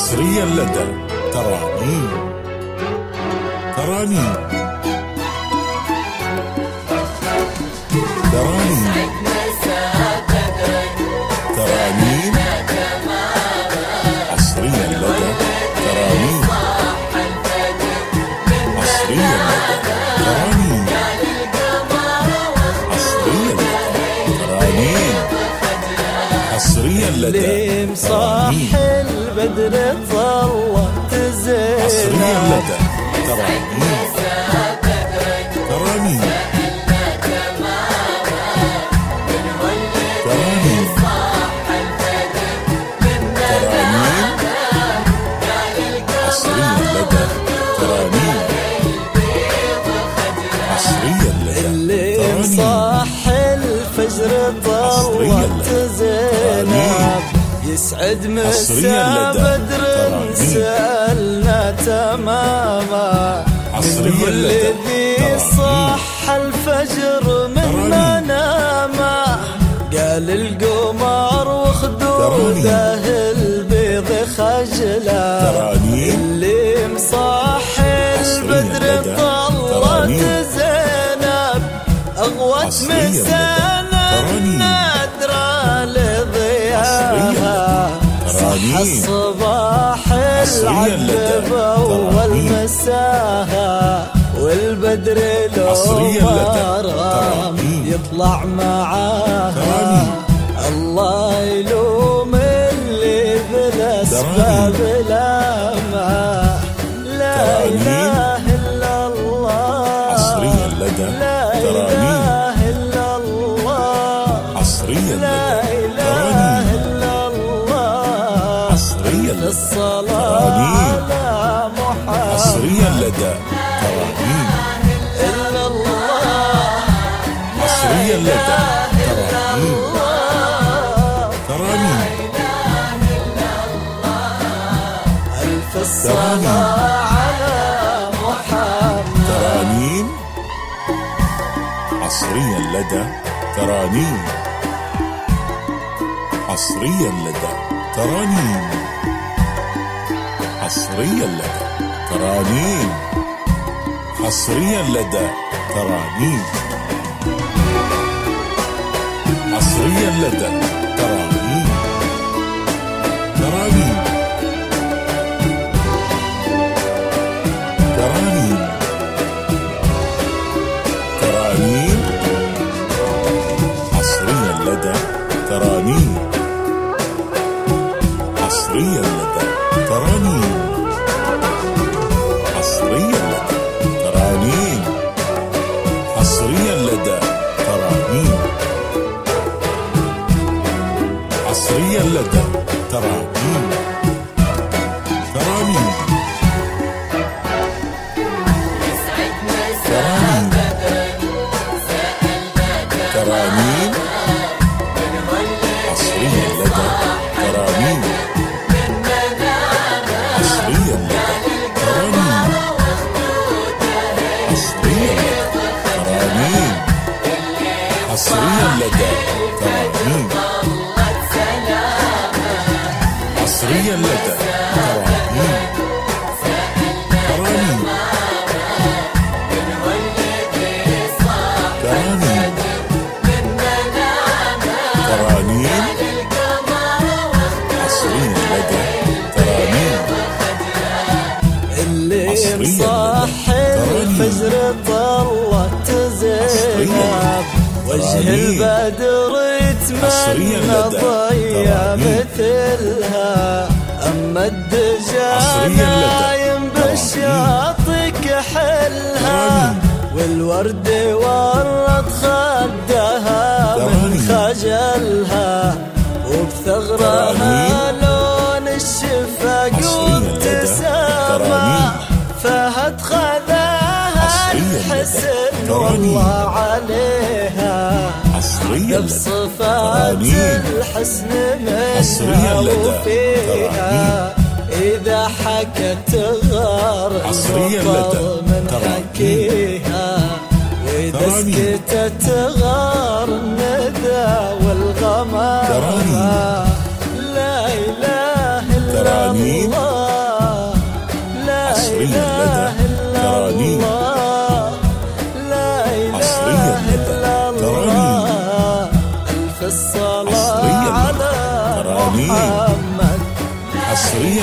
حصريا لدى ترانيم. ترانيم ترانيم ترانيم حصريا لدى ترانيم. حصريا لدى ترانيم. حصريا لدى ترانيم. حصريا لدى ليه صاح البدر طلع تزين. حصريا لدى ترانيم. ترانيم ترانيم ترانيم حصريا لدى ترانيم. حصريا لدى اللي صاح الفجر طلع زينب يسعد مسا بدر سألنا تماما. من الذي صح الفجر منا ناما. قال القمر وخدوده البيض خجلا. اللي مصاح البدر طلت زينب أغوت مسانا نادرة لضياها. صح الصباح العذبة والمساها والبدر لو مرام يطلع معاها. الله يلوم اللي بالأسباب لاما. لا إله إلا الله. حصريا لدى ترانيم. إلا الله. حصريا لا إله إلا الله. حصريا لدى الصلاة على محمد. حصريا لدى ترانيم. إلا الله. حصريا لدى ترانيم. ترانيم ألف الصلاة على محمد. ترانيم. حصريا لدى ترانيم. حصريا لدى ترانيم. حصريا لدى ترانيم. حصريا لدى ترانيم. حصريا لدى ترانيم. ترانيم ترانيم ترانيم حصريا لدى ترانيم. حصريا لدى ترانيم. حصريا لدى ترانيم. حصريا لدى ترانيم. حصريا لدى ترانيم. ترانيم ترانيم حصريا لدى ترانيم. حصريا لدى ترانيم. حصريا لدى ترانيم. حصريا لدى ترانيم. حصريا لدى ترانيم. ترانيم ترانيم ترانيم حصريا لدى ترانيم. اللي صاح الفجر طلت زينب وجه البدر يتمنى ضيا مثلها. أما الدجى نايم بالشاطئ كحلها. والورد ورد خدها من خجلها. وبثغرها لون الشفاق وابتسامة. فهد خذاها الحسن والله عليها. بصفات الحسن منها وفيها. إذا حكت غار المطر من حكيها. وإذا سكتت غار الندى والغمام. لا إله إلا الله.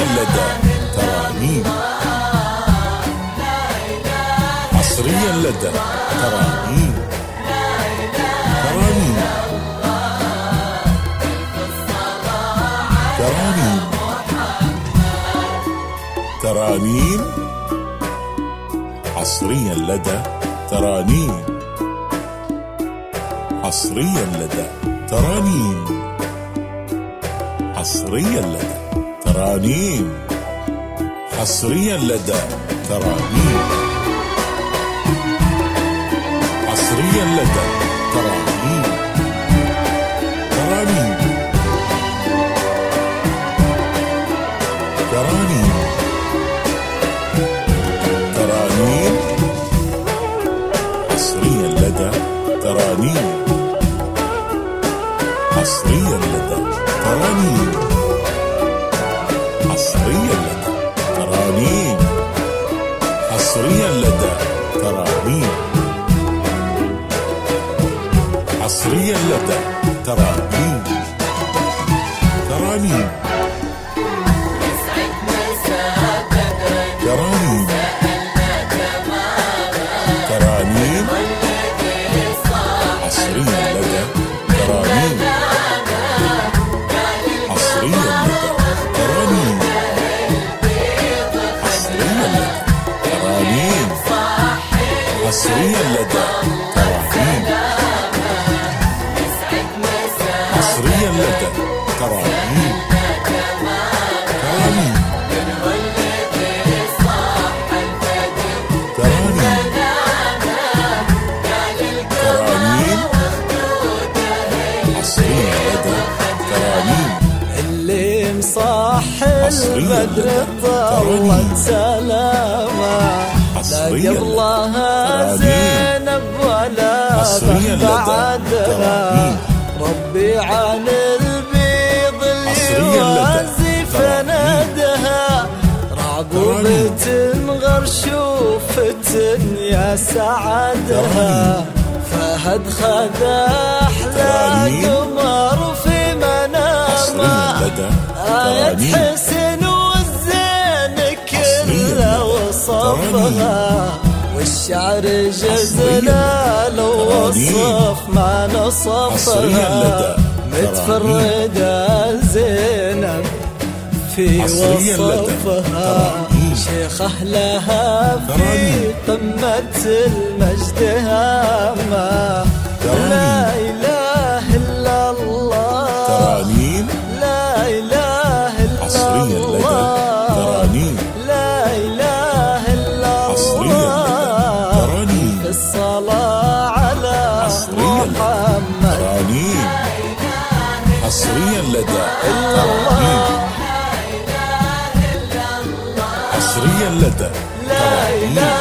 حصريا لدى ترانيم. حصريا لدى ترانيم. ترانيم. ترانيم. ترانيم. حصريا لدى ترانيم. حصريا لدى ترانيم. حصريا لدى ترانيم. حصريا لدى ترانيم. حصريا لدى ترانيم. ترانيم. ترانيم. ترانيم. حصريا لدى ترانيم. حصريا لدى ترانيم. حصريا لدى ترانيم. حصريا لدى ترانيم. حصريا لدى ترانيم. ترانيم. ترانيم. ترانيم. حصريا لدى ترانيم. حصريا لدى ترانيم. حصريا لدى ترانيم. حصريا لدى ترانيم. حصريا لدى ترانيم. ترانيم. ترانيم. ترانيم. حصريا لدى ترانيم. اللي مصاح البدر طلت سلامة لا قبلها زينب ولا بعدها ربي عن البيض اللي يوازي فندها رعبوبة غرشوفة يا سعدها فهد خذ أحلى قمر في منامه آية حسن والزين كله وصفها والشعر جزلال ووصف ما نصفها متفردة زينب في وصفها شيخ أهلها في قمة المجد هامة لا إله إلا الله ترانيم. لا إله إلا الله ترانيم. لا إله إلا الله ترانيم. الصلاة على محمد ترانيم. حصريا لدى ترانيم. حصريا لدى لا إله